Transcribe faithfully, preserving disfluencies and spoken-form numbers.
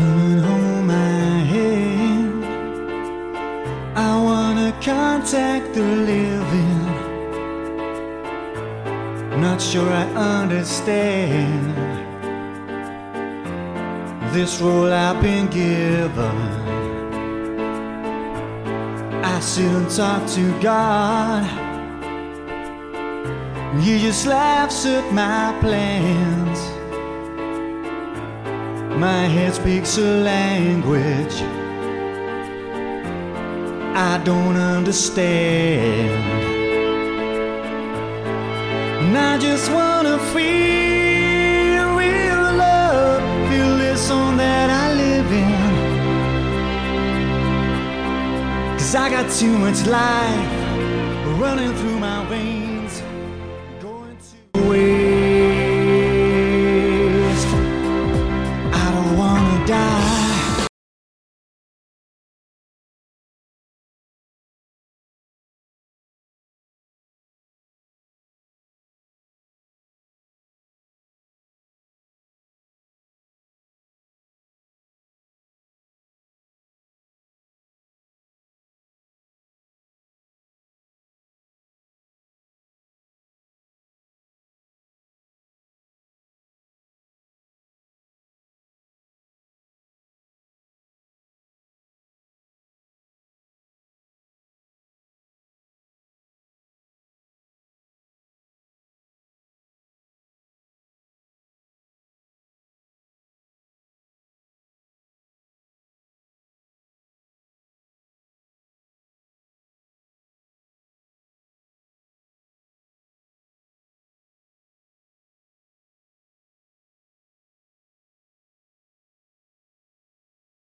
Come and hold my hand. I wanna contact the living. Not sure I understand this role I've been given. I sit and talk to God. He just laughs at my plans. My head speaks a language I don't understand. And I just wanna feel real love, feel this song that I live in. 'Cause I got too much life running through